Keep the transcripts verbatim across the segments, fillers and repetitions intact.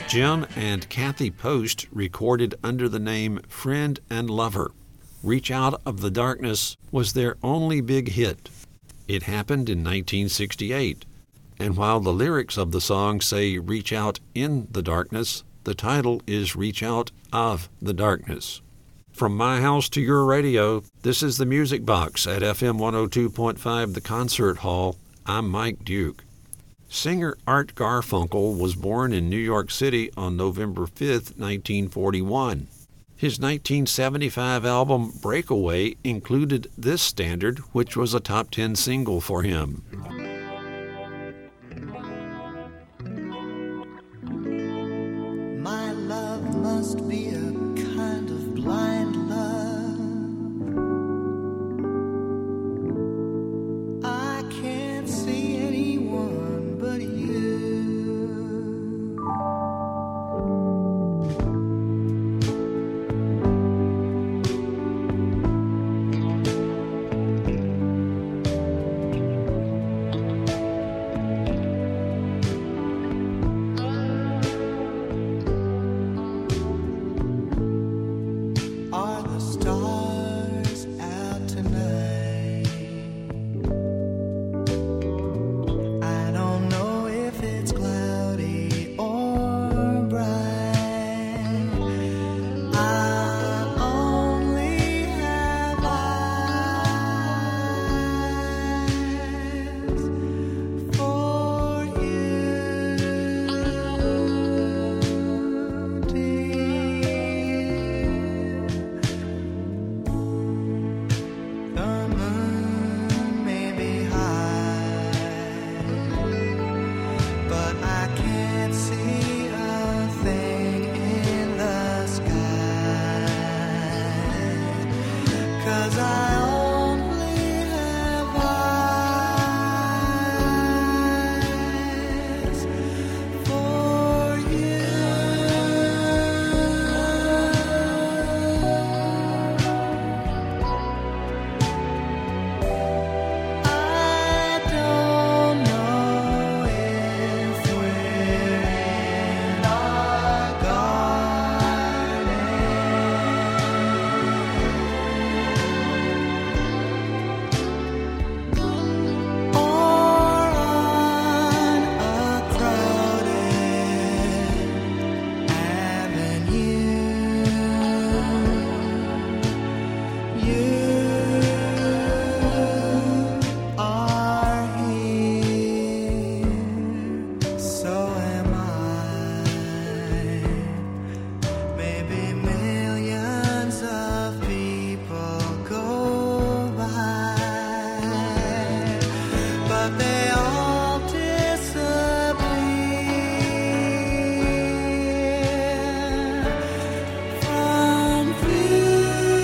Jim and Kathy Post recorded under the name Friend and Lover. Reach Out of the Darkness was their only big hit. It happened in nineteen sixty-eight, and while the lyrics of the song say Reach Out in the Darkness, the title is Reach Out of the Darkness. From my house to your radio, this is the Music Box at F M one oh two point five The Concert Hall. I'm Mike Duke. Singer Art Garfunkel was born in New York City on November fifth, nineteen forty-one. His nineteen seventy-five album Breakaway included this standard, which was a top ten single for him. My love must be a kind of blind love. I can't see anyone but you. Are the stars out tonight? I don't know if it's cloudy or bright. I only have eyes for you, dear. The moon may be high, but I can't see a thing in the sky, 'cause I only have eyes for you. I don't know if we're in our garden or on a crowded avenue. You are here, so am I. Maybe millions of people go by, but they all disappear from view.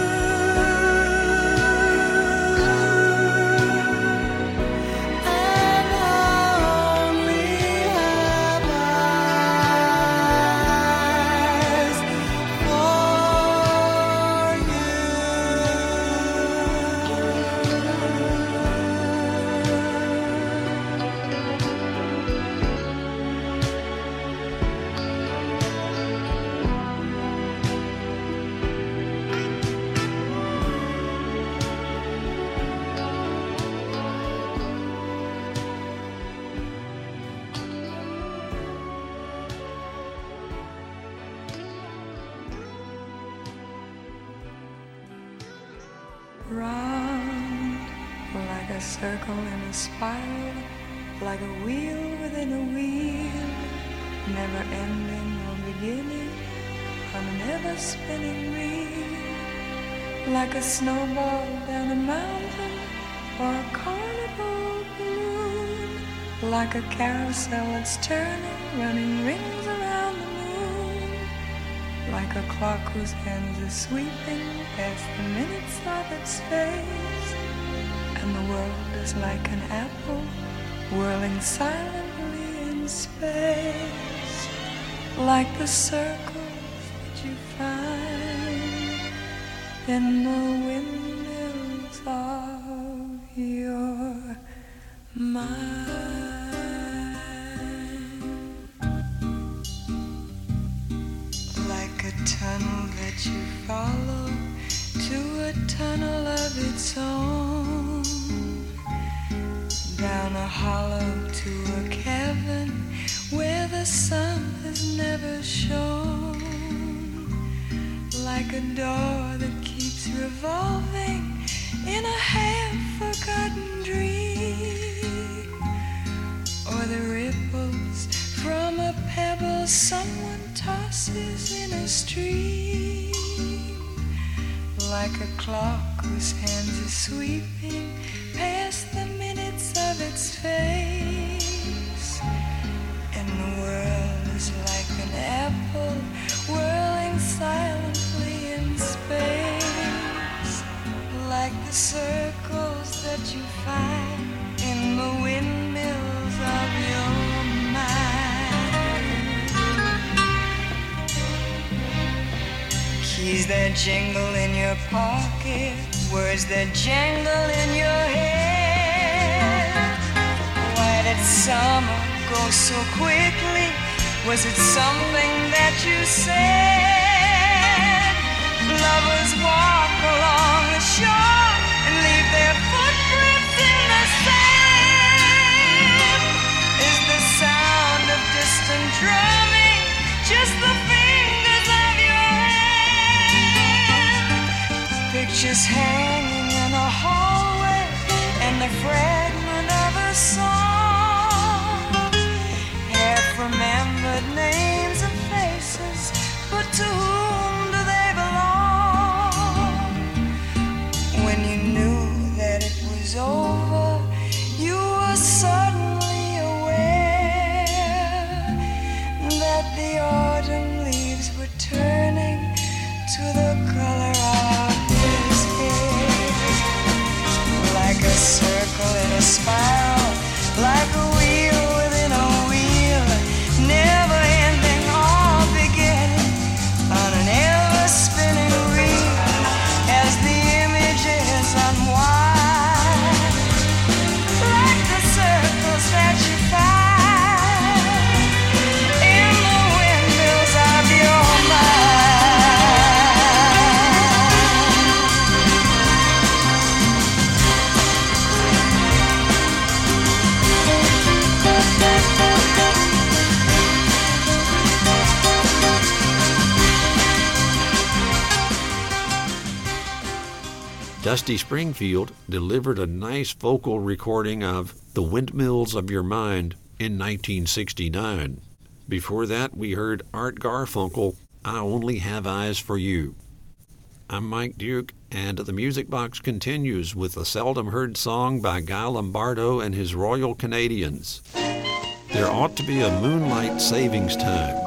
And I only have eyes for Round like a circle in a spiral, like a wheel within a wheel, never ending or beginning on an ever spinning reel, like a snowball down a mountain or a carnival balloon, like a carousel that's turning, running rings around the moon, like a clock whose hands are sweeping past the minutes of its face, and the world is like an apple whirling silently in space, like the circles that you find in the windmills of your mind. tunnel that you follow to a tunnel of its own, down a hollow to a cavern where the sun has never shone, like a door that keeps revolving in a half-forgotten dream, or the ripples from a pebble someone tosses in a stream, like a clock whose hands are sweeping past the minutes of its face, and the world is like an apple whirling silently in space, like the circles that you find in the windmills of your mind. Keys that jingle in your pocket, words that jangle in your head. Why did summer go so quickly? Was it something that you said? Lovers walk along the shore and leave their footprints in the sand. Is the sound of distant drumming just the fingers of your hand? Pictures hanging in a hallway and the fragment of a song, half-remembered names and faces, but to whom do they belong? When you knew that it was over, you were suddenly aware that the autumn leaves were turning to the color of his hair, like a circle in a spiral, like a wheel within a wheel, never ending or beginning on an ever-spinning reel, as the images unwind, like the circles that you find in the windmills of your mind. Dusty Springfield delivered a nice vocal recording of The Windmills of Your Mind in nineteen sixty-nine. Before that, we heard Art Garfunkel, I Only Have Eyes for You. I'm Mike Duke, and the Music Box continues with a seldom-heard song by Guy Lombardo and his Royal Canadians. There ought to be a moonlight savings time.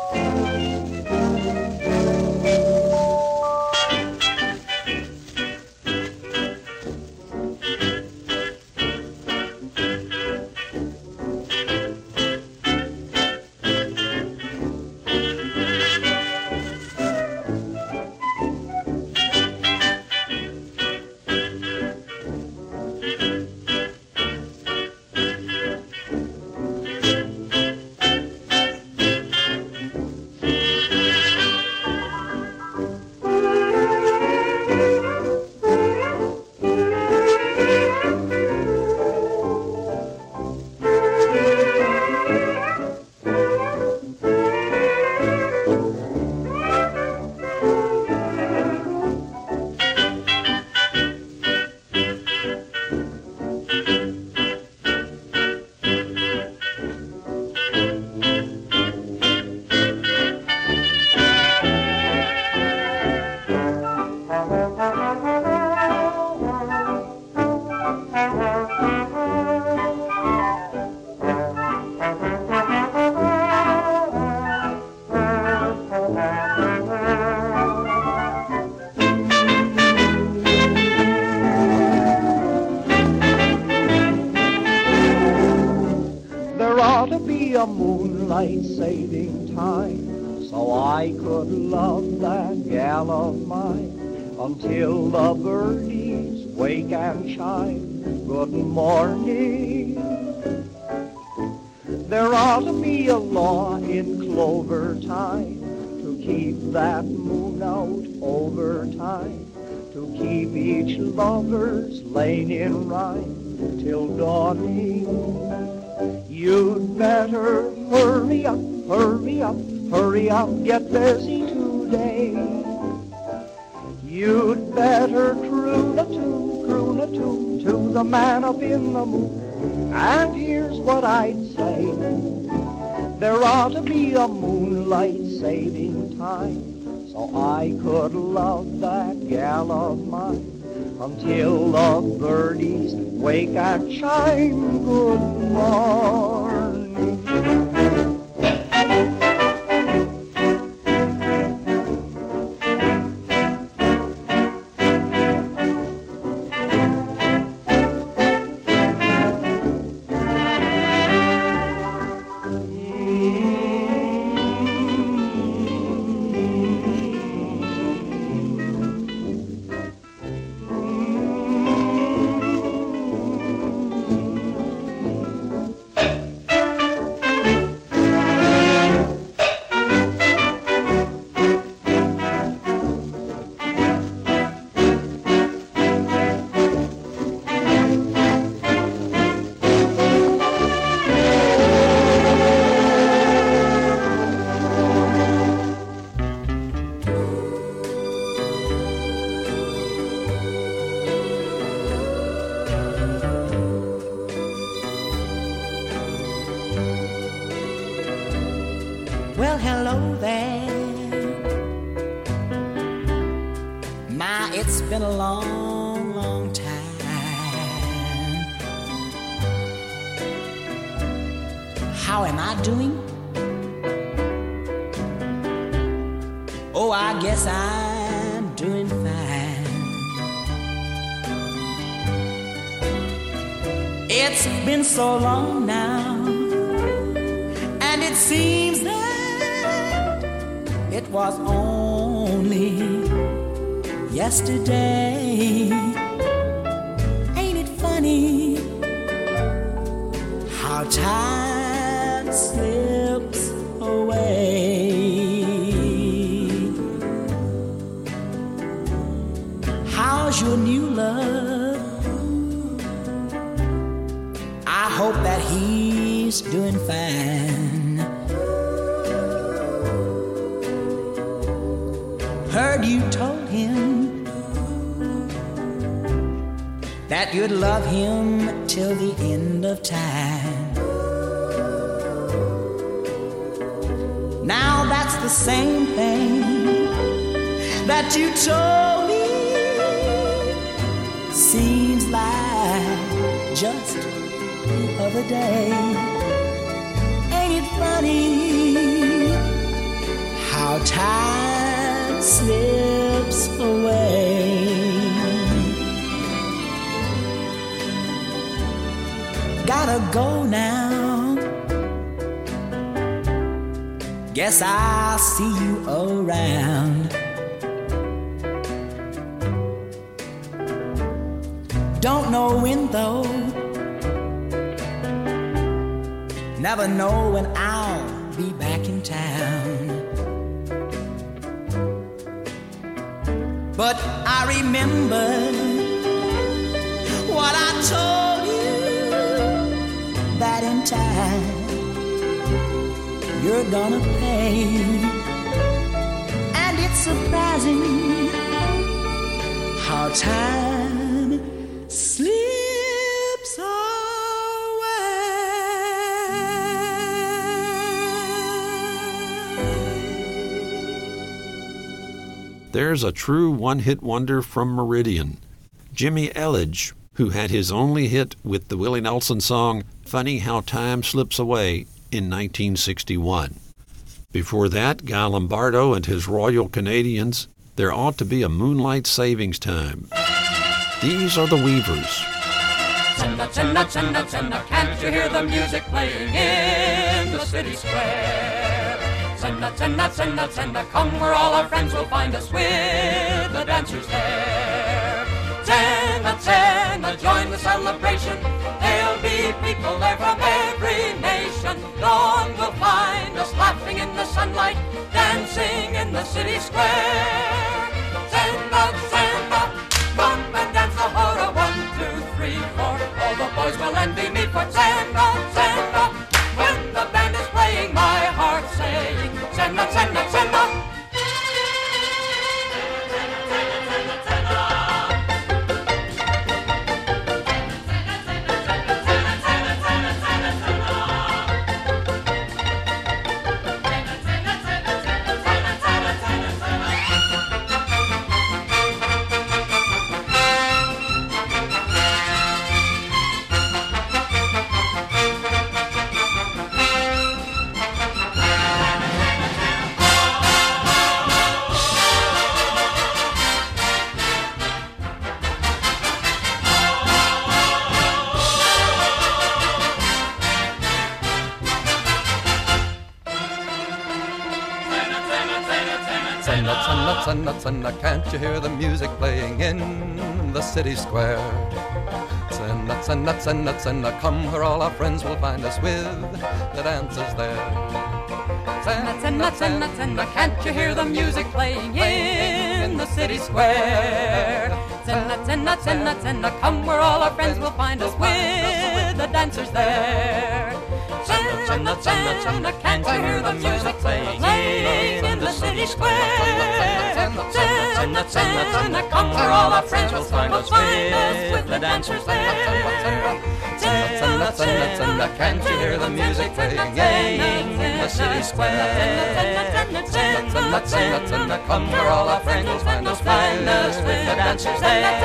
A moonlight saving time, so I could love that gal of mine until the birdies wake and chime good morning. There ought to be a law in clover time to keep that moon out over time, to keep each lover's lane in rhyme till dawning. You'd better hurry up, hurry up, hurry up, get busy today. You'd better croon a tune, croon a tune to the man up in the moon. And here's what I'd say. There ought to be a moonlight saving time, so I could love that gal of mine until the birdies wake and chime good morning. Well, hello there. My, it's been a long, long time. How am I doing? Oh, I guess I'm doing fine. It's been so long now, and it seems that it was only yesterday. Ain't it funny how time slips away? How's your new love? I hope that he's doing fine. Heard you told him that you'd love him till the end of time. Now that's the same thing that you told me. Seems like just the other day. Ain't it funny how time slips away? Gotta go now. Guess I'll see you around. Don't know when though. Never know when I'll be back in town. But I remember what I told you, that in time you're gonna pay. And it's surprising how time slips away. There's a true one-hit wonder from Meridian, Jimmy Elledge, who had his only hit with the Willie Nelson song Funny How Time Slips Away in nineteen sixty-one. Before that, Guy Lombardo and his Royal Canadians, There Ought to Be a Moonlight Savings Time. These are the Weavers. Chinda, chinda, chinda, chinda, can't you hear the music playing in the city square? Chinda, chinda, chinda, chinda, come where all our friends will find us with the dancers there. Chinda, chinda, join the celebration. There'll be people there from every nation. Dawn will find us laughing in the sunlight, dancing in the city square. Stand up, stand up, come and dance the hora. One, two, three, four. All the boys will envy me for stand up, stand up. When the band is playing, my heart saying, stand up, stand up, stand up. Senna, Senna, can't you hear the music playing in the city square? Senna, Senna, Senna, Senna, come where all our friends will find us with the dancers there. Senna, Senna, Senna, Senna, can't you hear the music playing in the city square? Senna, Senna, Senna, Senna, come where all our friends will find us with the dancers there. Senna, Senna, Senna, Senna, can't you hear the music playing in the city square? Senna, Senna, Senna, come where all our friends will find us with the dancers there. Senna, Senna, Senna, can't you hear the music playing in the city square? Senna, Senna, Senna, come where all our friends will find us with the dancers there.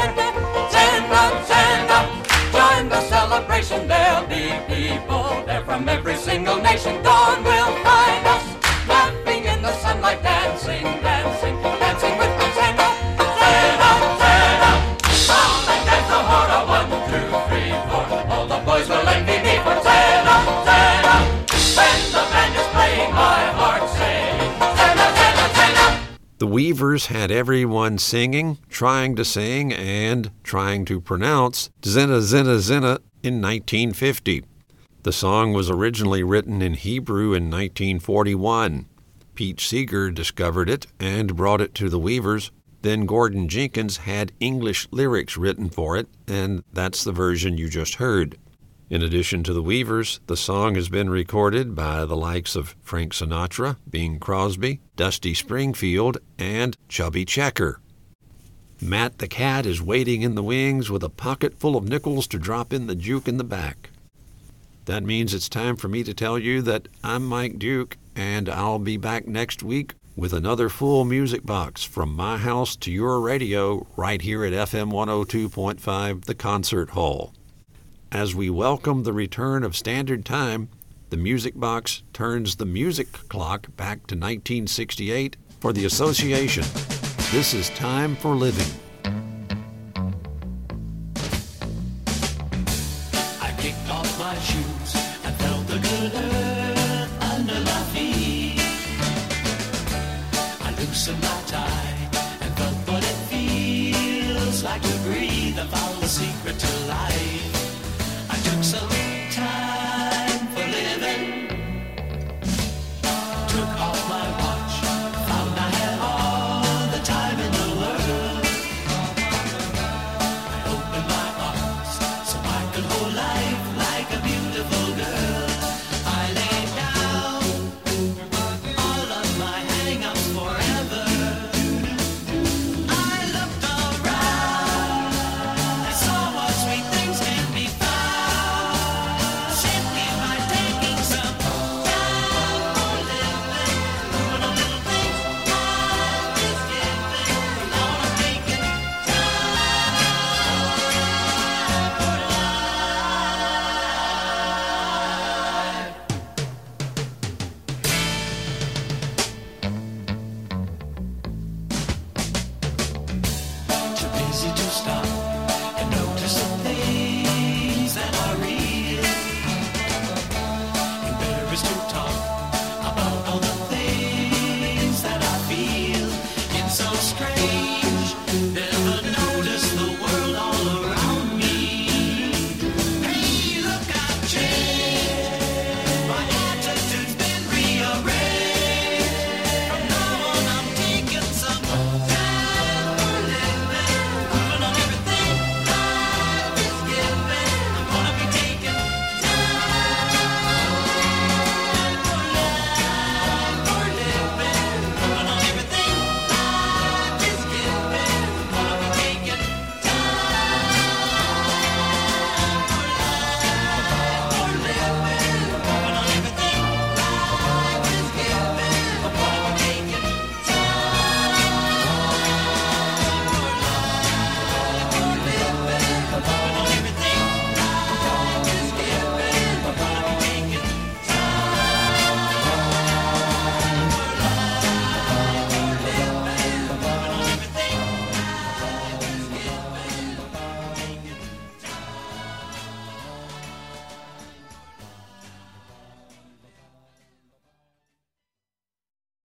Stand up, stand up, join the celebration. There'll be people there from every single nation. Dawn will find us laughing in the sunlight, dancing, dancing, dancing with them. Stand up, stand up, stand up, come and dance the hora. One, two, three, four. All the boys will envy me for stand up, stand up. When the band is playing, my heart saying, stand up, stand up, stand up. The Weavers had everyone singing, trying to sing, and trying to pronounce Zinna Zinna Zinna in nineteen fifty. The song was originally written in Hebrew in nineteen forty-one. Pete Seeger discovered it and brought it to the Weavers. Then Gordon Jenkins had English lyrics written for it, and that's the version you just heard. In addition to the Weavers, the song has been recorded by the likes of Frank Sinatra, Bing Crosby, Dusty Springfield, and Chubby Checker. Matt the Cat is waiting in the wings with a pocket full of nickels to drop in the Duke in the back. That means it's time for me to tell you that I'm Mike Duke, and I'll be back next week with another full music box from my house to your radio right here at F M one oh two point five, The Concert Hall. As we welcome the return of Standard Time, the Music Box turns the music clock back to nineteen sixty-eight for the Association. This is Time for Living. I kicked off my shoes and felt the good earth under my feet. I loosened my tie and felt what it feels like to breathe. I found the secret to life.